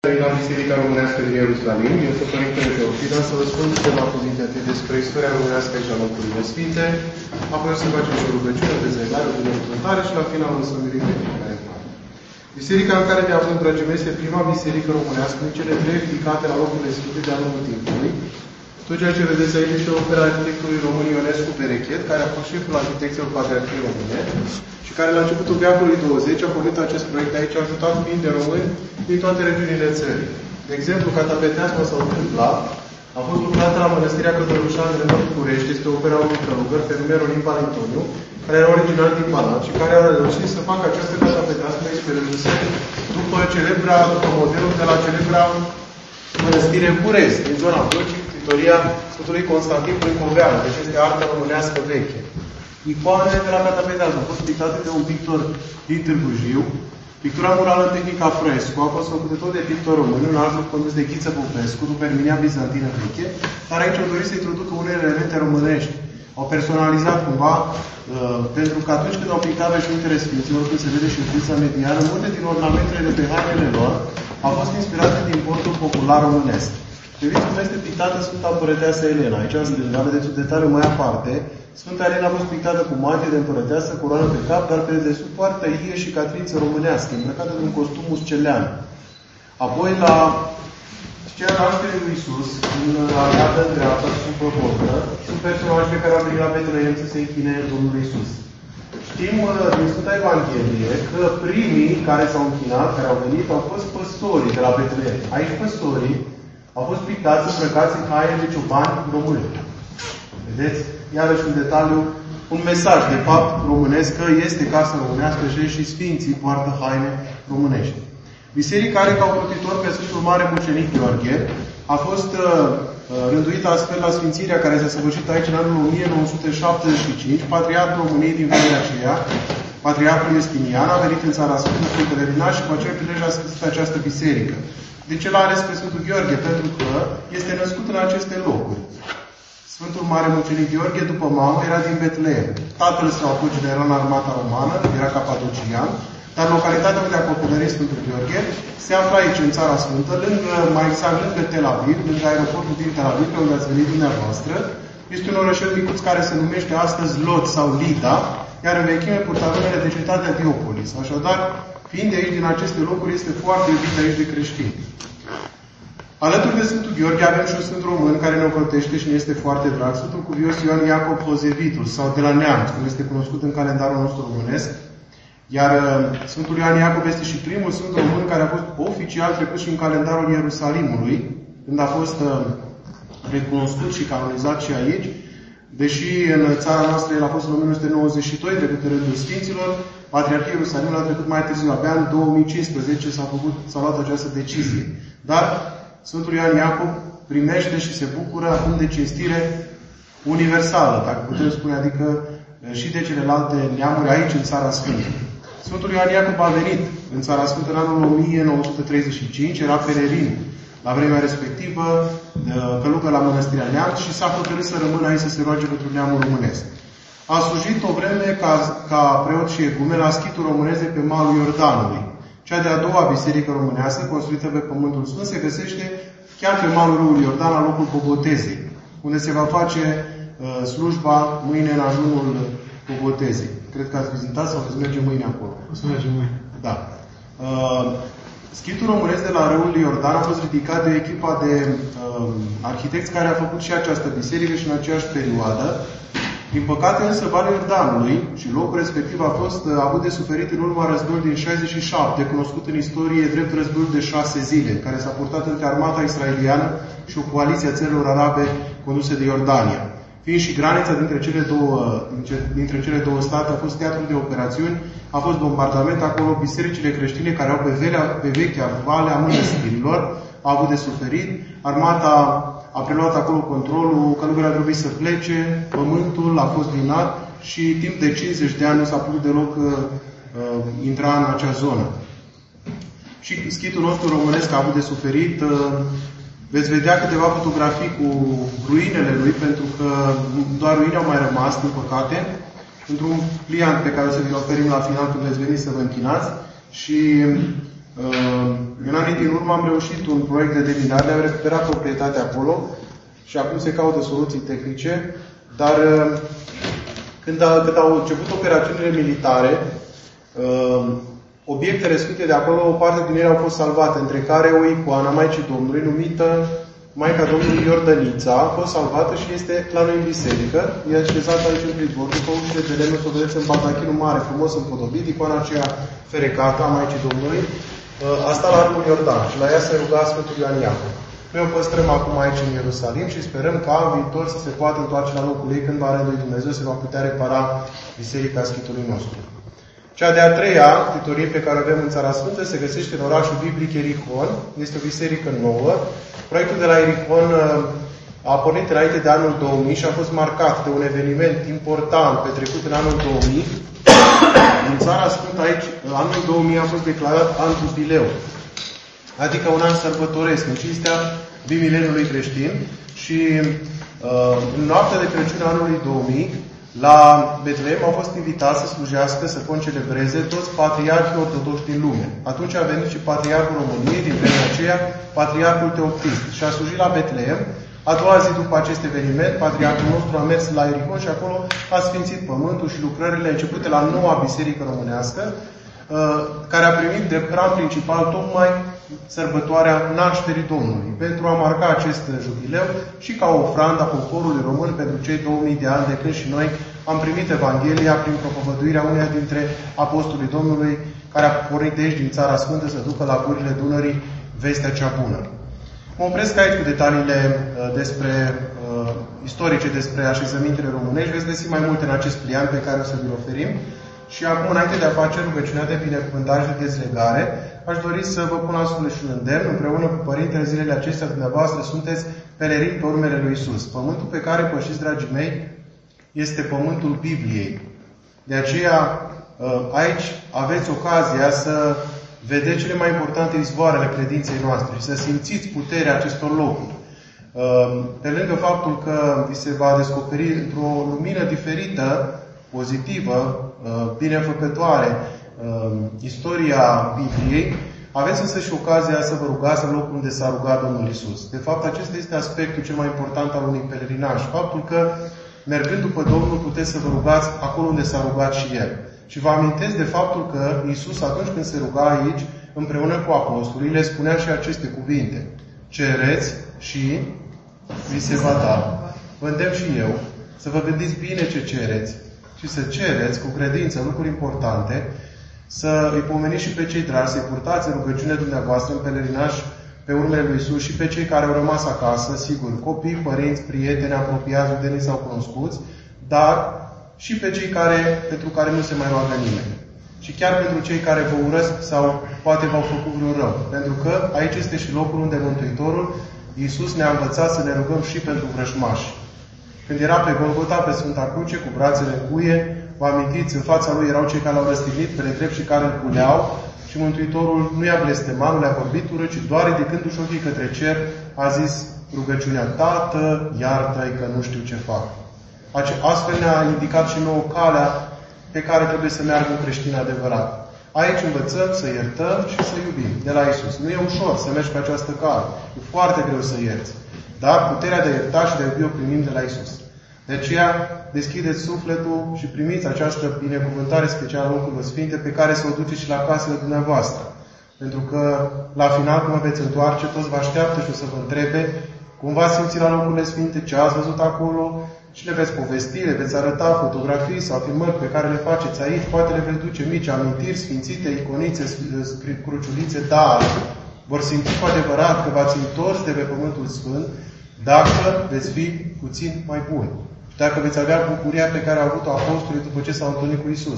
La Biserica Românească din Ierusalim, eu sunt Părintele Teofila, să vă spun câteva cuvinte întâi despre istoria românească aici la locurile Sfinte, apoi o să facem și o rugăciune, dezlegare, o binecuvântare și la final o să mirim pe fiecare parte. Biserica în care ne aflăm, dragii mei, este prima biserică românească din cele trei ridicate la locurile Sfinte de-a lungul timpului. Tot ceea ce vedeți aici este opera arhitectului român Ionescu Berechet, care a fost șeful arhitecților Patriarhiei Române și care la începutul veacului 20 a pornit acest proiect de aici, a ajutat fiind de români din toate regiunile țării. De exemplu, Catapeteasma sau Tâmpla a fost lucrată la Mănăstirea Cădărușan în București, este opera unui călugăr, Fermier Olimp Antoniu, care era original din Banat și care a reușit să facă această Catapeteasmă inspirându-se după modelul de la celebra Mănăstire București, din zona Vlăcii, Victoria Sfântului Constantin Brâncoveanu, deci este artă românească veche. Icoanele de la Catapeteasmă au fost pictate de un pictor din Târgu Jiu. Pictura murală în tehnica fresco a fost făcută tot de pictor român, un alt lucru condus de Ghiță Popescu, după Erminia bizantină veche, dar aici au dorit să introducă unele elemente românești. Au personalizat cumva, pentru că atunci când au pictat veșmintele Sfinților, când se vede și în Sfința Mediană, multe din ornamentele de pe hainele lor au fost inspirate din portul popular românesc. Vedeți cum este pictată Sfânta Împărăteasă Elena. Aici în stânga, vedeți un detaliu mai aparte. Sfânta Elena a fost pictată cu mantie de împărăteasă, coroană pe cap, dar pe dedesubt poartă ie și catriță românească, îmbrăcată de un costum uscelean. Apoi, la scena nașterii lui Iisus, în aliată în dreapta, sub păportă, sunt personaje care au venit la Betleem să se închine Domnului Iisus. Știm din Sfânta Evanghelie că primii care s-au închinat, care au venit, au fost păstorii de la Betleem. Aici păstorii au fost pictați, îmbrăcați în haine de ciobani români. Vedeți? Iarăși un detaliu, un mesaj, de fapt, românesc, că este casă românească și Sfinții poartă haine românești. Biserica are ca ocrotitor pe Sfântul Mare Mucenic Gheorghe. A fost rânduită astfel la sfințirea care s-a săvârșit aici în anul 1975. Patriarhul României din vremea aceea, Patriarhul Justinian, a venit în Țara Sfântă cu pelerinaj și cu acel prilej a sfârșit această biserică. De ce l-a ales pe Sfântul Gheorghe? Pentru că este născut în aceste locuri. Sfântul Mare Mucenic Gheorghe, după mamă, era din Betleem. Tatăl său a fost general în armata romană, era capadocian, dar localitatea unde a copilărit Sfântul Gheorghe se află aici, în Țara Sfântă, mai exact lângă Tel Aviv, lângă aeroportul din Tel Aviv, pe unde ați venit dumneavoastră. Este un orășel micuț care se numește astăzi Lod sau Lida, iar în vechime purta numele de cetatea Diopolis. Așadar, fiind de aici, din aceste locuri, este foarte iubit aici de creștini. Alături de Sfântul Gheorghe avem și un Sfânt Român care ne ocrotește și ne este foarte drag, Sfântul Cuvios Ioan Iacob Hozevitul, sau de la Neamț, cum este cunoscut în calendarul nostru românesc. Iar Sfântul Ioan Iacob este și primul Sfânt Român care a fost oficial trecut și în calendarul Ierusalimului, când a fost recunoscut și canonizat și aici, deși în țara noastră el a fost în 1992 trecut în rândul Sfinților, Patriarhia Ierusalimului a trecut mai târziu, abia în 2015 s-a luat această decizie. Dar Sfântul Ioan Iacob primește și se bucură acum de cinstire universală, dacă putem spune, adică și de celelalte neamuri aici, în Țara Sfântă. Sfântul Ioan Iacob a venit în Țara Sfântă în anul 1935, era pelerin la vremea respectivă, călugăr la Mănăstirea Neamț și s-a hotărât să rămână aici să se roage pentru neamul românesc. A slujit o vreme ca preot și egumen la schitul româneze pe malul Iordanului. Cea de-a doua biserică românească, construită pe Pământul Sfânt, se găsește chiar pe malul râului Iordan, la locul Bobotezei, unde se va face slujba mâine în ajunul Bobotezei. Cred că ați vizitat sau veți merge mâine acolo. O să mergem mâine. Da. Schitul românesc de la râul Iordan a fost ridicat de echipa de arhitecți care a făcut și această biserică și în aceeași perioadă. Din păcate, însă, Valul Iordanului și locul respectiv a fost avut de suferit în urma războiului din 67, cunoscut în istorie drept războiul de 6 zile, care s-a purtat între armata israeliană și o coaliție a țărilor arabe conduse de Iordania. Fiind și granița dintre cele două state a fost teatru de operațiuni, a fost bombardament acolo, bisericile creștine care au pe vechea vale a mănăstirilor au avut de suferit, armata a preluat acolo controlul, călugării a trebuit să plece, pământul a fost minat și timp de 50 de ani nu s-a putut deloc intra în acea zonă. Și schitul nostru românesc a avut de suferit. Veți vedea câteva fotografii cu ruinele lui, pentru că doar ruine au mai rămas, din păcate, într-un pliant pe care o să vi-l oferim la final când veți veni să vă închinați. Și În anii din urmă am reușit un proiect de deminare, am recuperat proprietatea acolo și acum se caută soluții tehnice, dar când au început operațiunile militare, obiectele sfinte de acolo, o parte din ele au fost salvate, între care o icoană a Maicii Domnului, numită Maica Domnului Iordănița, a fost salvată și este la noi în biserică. E așezată aici în prizbor, după ușile de lemn, o vedeți în batachinul mare, frumos împodobit, icoana aceea ferecată a Maicii Domnului. Asta la Arcul Iordan și la ea se ruga Sfântul Ioan Iacov. Noi o păstrăm acum aici în Ierusalim și sperăm ca în viitor să se poată întoarce la locul ei când va rândui Dumnezeu, se va putea repara Biserica Schitului nostru. Cea de-a treia titorie pe care o avem în Țara Sfântă se găsește în orașul biblic Ierihon. Este o biserică nouă. Proiectul de la Ierihon a pornit înainte de anul 2000 și a fost marcat de un eveniment important petrecut în anul 2000. În Țara Sfântă aici, anul 2000 a fost declarat an jubileu, adică un an sărbătoresc, în cinstea bimileniului creștin. Și în noaptea de Crăciun anului 2000, la Betlehem au fost invitați să slujească, să concelebreze toți patriarhii ortodoxi din lume. Atunci a venit și Patriarhul României, din vremea aceea, Patriarhul Teoctist. Și a slujit la Betlehem. A doua zi după acest eveniment, Patriarhul nostru a mers la Ierihon și acolo a sfințit pământul și lucrările începute la noua biserică românească, care a primit de hram principal tocmai sărbătoarea nașterii Domnului, pentru a marca acest jubileu și ca o ofrandă a poporului român pentru cei 2000 de ani de când și noi am primit Evanghelia prin propovăduirea uneia dintre apostolii Domnului, care a pornit de aici din Țara Sfântă să ducă la gurile Dunării vestea cea bună. Mă opresc aici cu detaliile istorice despre așezămintele românești. Veți găsi mai multe în acest pliant pe care o să vi-l oferim. Și acum, înainte de a face rugăciunea de binecuvântare și de dezlegare, aș dori să vă pun la suflet și un îndemn. Împreună cu Părintele, zilele acestea dumneavoastră sunteți pelerini pe urmele lui Iisus. Pământul pe care pășiți, dragii mei, este pământul Bibliei. De aceea, aici aveți ocazia să vedeți cele mai importante izvoare ale credinței noastre și să simțiți puterea acestor locuri. Pe lângă faptul că vi se va descoperi într-o lumină diferită, pozitivă, binefăcătoare, istoria Bibliei, aveți însă și ocazia să vă rugați în locul unde s-a rugat Domnul Iisus. De fapt, acesta este aspectul cel mai important al unui pelerinaj. Faptul că, mergând după Domnul, puteți să vă rugați acolo unde s-a rugat și El. Și vă amintesc de faptul că Iisus, atunci când se ruga aici, împreună cu apostolii, le spunea și aceste cuvinte. Cereți și vi se va da. Vă îndemn și eu să vă gândiți bine ce cereți și să cereți cu credință lucruri importante, să îi pomeniți și pe cei dragi, să-i purtați în rugăciune dumneavoastră, în pelerinaj pe urmele lui Iisus și pe cei care au rămas acasă, sigur, copii, părinți, prieteni, apropiați, judenii sau cunoscuți, dar și pe cei pentru care nu se mai roagă nimeni. Și chiar pentru cei care vă urăsc sau poate v-au făcut vreun rău. Pentru că aici este și locul unde Mântuitorul Iisus ne-a învățat să ne rugăm și pentru vrăjmași. Când era pe Golgota, pe Sfânta Cruce, cu brațele în cuie, vă amintiți, în fața lui erau cei care l-au răstignit pe nedrept și care îl puneau și Mântuitorul nu i-a blestemat, nu le-a vorbit urât, ci doar ridicându-și ochii către cer, a zis rugăciunea: Tată, iartă-i că nu știu ce fac. Astfel ne-a indicat și nouă calea pe care trebuie să meargă un creștin adevărat. Aici învățăm să iertăm și să iubim de la Iisus. Nu e ușor să mergi pe această cale. E foarte greu să ierți. Dar puterea de a ierta și de a iubi o primim de la Iisus. De aceea, deschideți sufletul și primiți această binecuvântare specială a locurilor sfinte pe care să o duceți și la casele dumneavoastră. Pentru că, la final, când vă veți întoarce, toți vă așteaptă și o să vă întrebe cum v-ați simțit la locurile sfinte, ce ați văzut acolo, și le veți povesti, le veți arăta fotografii sau filmări pe care le faceți aici, poate le veți duce mici amintiri, sfințite, iconițe, cruciulițe, dar vor simți cu adevărat că v-ați întors de pe Pământul Sfânt dacă veți fi puțin mai buni. Și dacă veți avea bucuria pe care au avut-o apostolii după ce s-au întâlnit cu Iisus.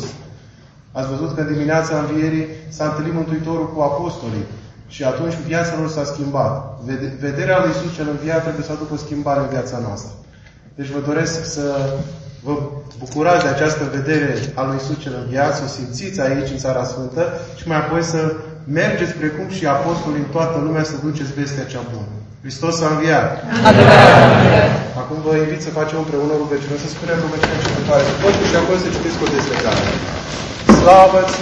Ați văzut că în dimineața învierii s-a întâlnit Mântuitorul cu apostolii și atunci viața lor s-a schimbat. Vederea lui Iisus cel înviat trebuie să aducă o schimbare în viața noastră. Deci vă doresc să vă bucurați de această vedere a lui Iisus cel înviat, să o simțiți aici în Țara Sfântă și mai apoi să mergeți precum și apostolii în toată lumea să duceți vestea cea bună. Hristos a înviat! Acum vă invit să facem împreună rugăciune, să spunem rugăciunea începătoare și apoi să citiți cu o dezlegare. Slavă